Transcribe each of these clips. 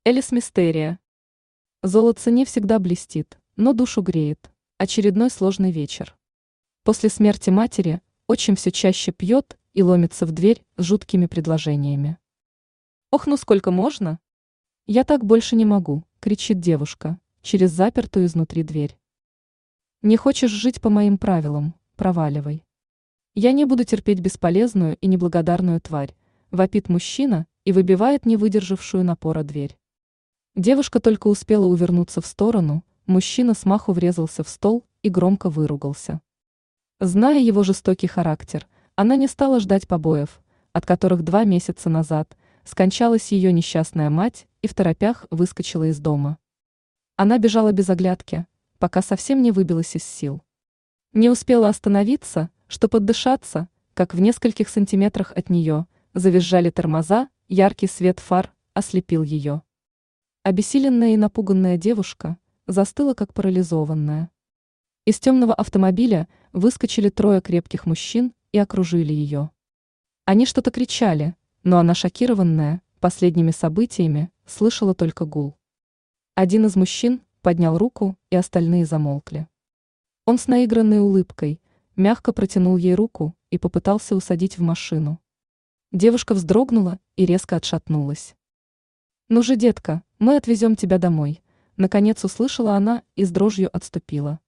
Элис Мистерия. Золото не всегда блестит, но душу греет. Очередной сложный вечер. После смерти матери отчим все чаще пьет и ломится в дверь с жуткими предложениями. «Ох, ну сколько можно?» «Я так больше не могу», — кричит девушка через запертую изнутри дверь. «Не хочешь жить по моим правилам? Проваливай». «Я не буду терпеть бесполезную и неблагодарную тварь», — вопит мужчина и выбивает не выдержавшую напора дверь. Девушка только успела увернуться в сторону, мужчина смаху врезался в стол и громко выругался. Зная его жестокий характер, она не стала ждать побоев, от которых 2 месяца назад скончалась ее несчастная мать, и второпях выскочила из дома. Она бежала без оглядки, пока совсем не выбилась из сил. Не успела остановиться, чтобы отдышаться, как в нескольких сантиметрах от нее завизжали тормоза, яркий свет фар ослепил ее. Обессиленная и напуганная девушка застыла как парализованная. Из темного автомобиля выскочили 3 крепких мужчин и окружили ее. Они что-то кричали, но она, шокированная последними событиями, слышала только гул. Один из мужчин поднял руку, и остальные замолкли. Он с наигранной улыбкой мягко протянул ей руку и попытался усадить в машину. Девушка вздрогнула и резко отшатнулась. «Ну же, детка, мы отвезем тебя домой», — наконец услышала она и с дрожью отступила.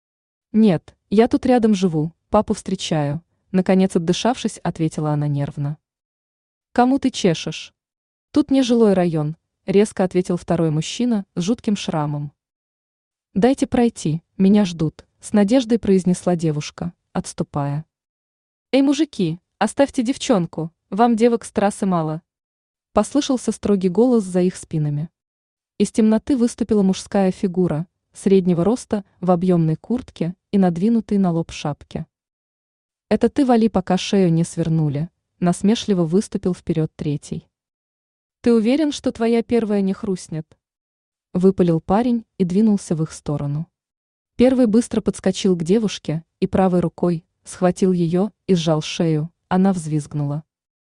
«Нет, я тут рядом живу, папу встречаю», — наконец отдышавшись, ответила она нервно. «Кому ты чешешь?» «Тут не жилой район», — резко ответил второй мужчина с жутким шрамом. «Дайте пройти, меня ждут», — с надеждой произнесла девушка, отступая. «Эй, мужики, оставьте девчонку, вам девок с трассы мало», — послышался строгий голос за их спинами. Из темноты выступила мужская фигура, среднего роста, в объемной куртке и надвинутой на лоб шапке. «Это ты вали, пока шею не свернули», — насмешливо выступил вперед третий. «Ты уверен, что твоя первая не хрустнет?» — выпалил парень и двинулся в их сторону. Первый быстро подскочил к девушке и правой рукой схватил ее и сжал шею, она взвизгнула.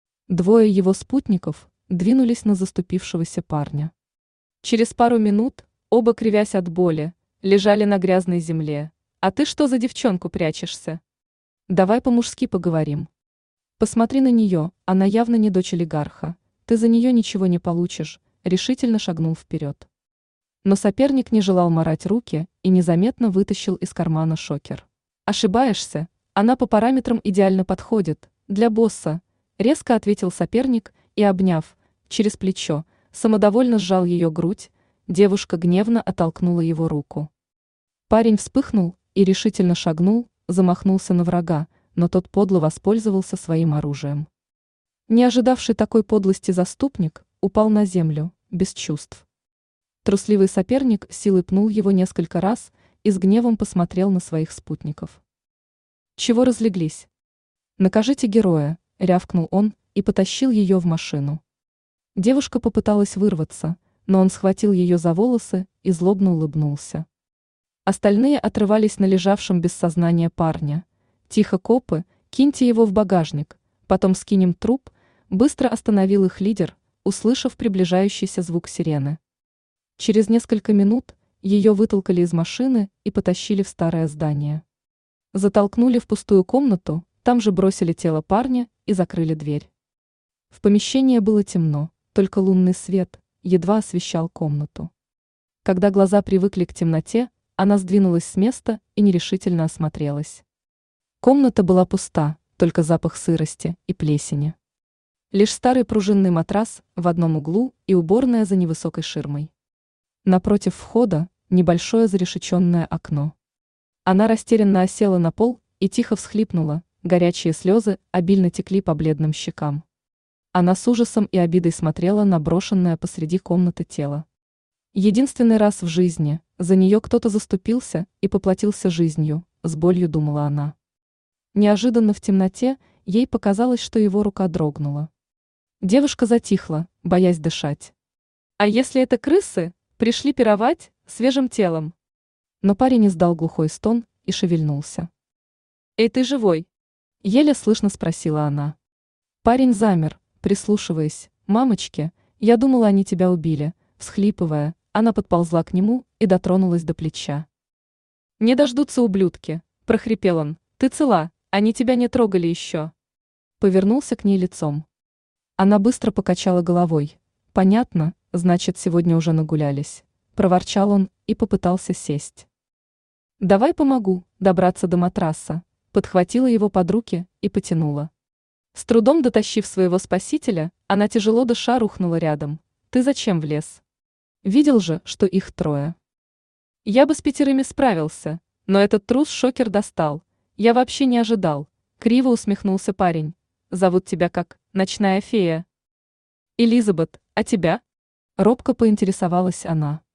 2 его спутников двинулись на заступившегося парня. Через пару минут оба, кривясь от боли, лежали на грязной земле. «А ты что за девчонку прячешься? Давай по-мужски поговорим. Посмотри на нее, она явно не дочь олигарха, ты за нее ничего не получишь», — решительно шагнул вперед. Но соперник не желал марать руки и незаметно вытащил из кармана шокер. «Ошибаешься, она по параметрам идеально подходит для босса», — резко ответил соперник и, обняв через плечо, самодовольно сжал ее грудь. Девушка гневно оттолкнула его руку. Парень вспыхнул и решительно шагнул, замахнулся на врага, но тот подло воспользовался своим оружием. Не ожидавший такой подлости заступник упал на землю, без чувств. Трусливый соперник силой пнул его несколько раз и с гневом посмотрел на своих спутников. «Чего разлеглись? Накажите героя», — рявкнул он и потащил ее в машину. Девушка попыталась вырваться, но он схватил ее за волосы и злобно улыбнулся. Остальные отрывались на лежавшем без сознания парня. «Тихо, копы, киньте его в багажник, потом скинем труп», — быстро остановил их лидер, услышав приближающийся звук сирены. Через несколько минут ее вытолкали из машины и потащили в старое здание. Затолкнули в пустую комнату, там же бросили тело парня и закрыли дверь. В помещении было темно, только лунный свет едва освещал комнату. Когда глаза привыкли к темноте, она сдвинулась с места и нерешительно осмотрелась. Комната была пуста, только запах сырости и плесени. Лишь старый пружинный матрас в одном углу и уборная за невысокой ширмой. Напротив входа небольшое зарешеченное окно. Она растерянно осела на пол и тихо всхлипнула, горячие слезы обильно текли по бледным щекам. Она с ужасом и обидой смотрела на брошенное посреди комнаты тело. Единственный раз в жизни за нее кто-то заступился и поплатился жизнью, с болью думала она. Неожиданно в темноте ей показалось, что его рука дрогнула. Девушка затихла, боясь дышать. «А если это крысы пришли пировать свежим телом?» Но парень издал глухой стон и шевельнулся. «Эй, ты живой?» — еле слышно спросила она. Парень замер, прислушиваясь. «Мамочки, я думала, они тебя убили», Всхлипывая, она подползла к нему и дотронулась до плеча. «Не дождутся ублюдки», – прохрипел он. «Ты цела, они тебя не трогали еще». Повернулся к ней лицом. Она быстро покачала головой. «Понятно, значит, сегодня уже нагулялись», – проворчал он и попытался сесть. «Давай помогу добраться до матраса», – подхватила его под руки и потянула. С трудом дотащив своего спасителя, она тяжело дыша рухнула рядом. «Ты зачем влез? Видел же, что их трое». «Я бы с 5 справился, но этот трус шокер достал. Я вообще не ожидал», – криво усмехнулся парень. «Зовут тебя как? Ночная фея?» «Элизабет, а тебя?» – робко поинтересовалась она.